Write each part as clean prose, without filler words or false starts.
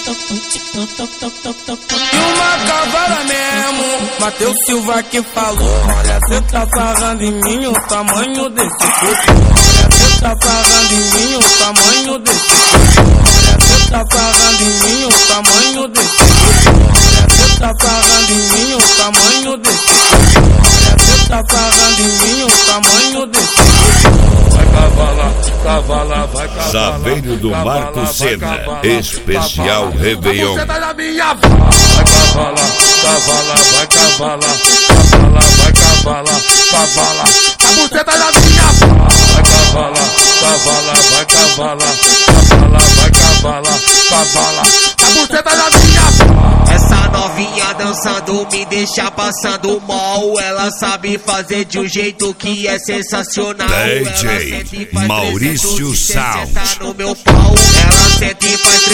E uma cavala mesmo, Matheus Silva que falou. Olha, cê tá sarrando em mim o tamanho desse corpo. Olha, cê tá sarrando em mim o tamanho desse corpo. Olha, cê tá sarrando em mim o tamanho desse corpo. Olha, cê tá sarrando em mim o tamanho desse corpo. Olha, cê tá sarrando em mim o tamanho desse corpo. Vai cavala, cavala, vai cavala. Saveiro do Marco Senna, especial Réveillon. Você tá na minha voz. Vai cavala, cavala, vai cavala. Cavala, vai cavala, cavala. A buceta na minha voz. Vai cavala, cavala, vai cavala. Cavala, vai cavala, cavala. A buceta na minha voz. Essa novinha dançando me deixa passando mal. Ela sabe fazer de um jeito que é sensacional. DJ Maurício Sound. No meu pau, ela sente e faz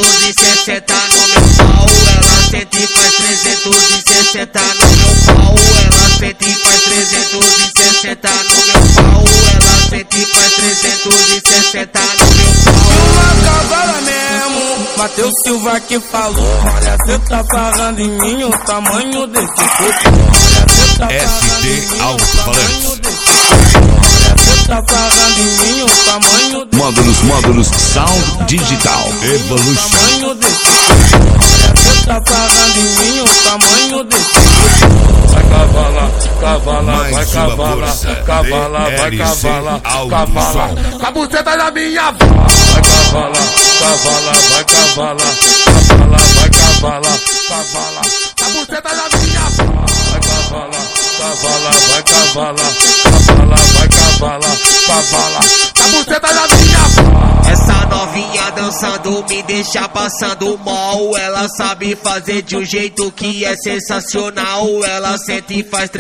360 no meu pau. Ela sente e faz 360 no meu pau. Ela sente e faz 360 no meu pau. Ela sente e faz 360 no meu pau. Uma cavala mesmo, Matheus Silva que falou. Olha, cê tá sarrando em mim o tamanho desse corpo. Olha, cê tá sarrando em mim o tamanho desse corpo. Olha, cê tá sarrando em mim o tamanho desse Módulos Sound Digital Evolution. tamanho desse corpo. Olha, cê tá sarrando em mim o tamanho desse corpo. Vai cavala, cavala, Mais vai uma cavala, força, cavala, vai DLC cavala, Alto cavala. Som. Com a buceta na minha voz. Vai cavala, cavala, vai cavala, cavala, vai cavala, cavala. Com a buceta na minha voz. Vai cavala, cavala, vai cavala, cavala, vai cavala, cavala. Com a buceta na minha voz. Essa novinha dançando me deixa passando mal. Ela sabe fazer de um jeito que é sensacional. Ela sente e faz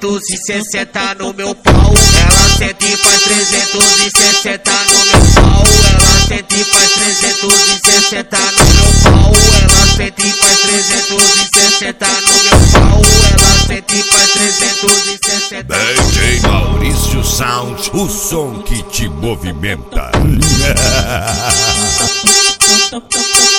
360 no meu pau. Ela sente e faz 360 no meu pau. Ela sente e faz 360 no meu pau. Ela sente e faz 360 no meu pau. Ela sente e faz 360. DJ Maurício Sound, o som que te movimenta.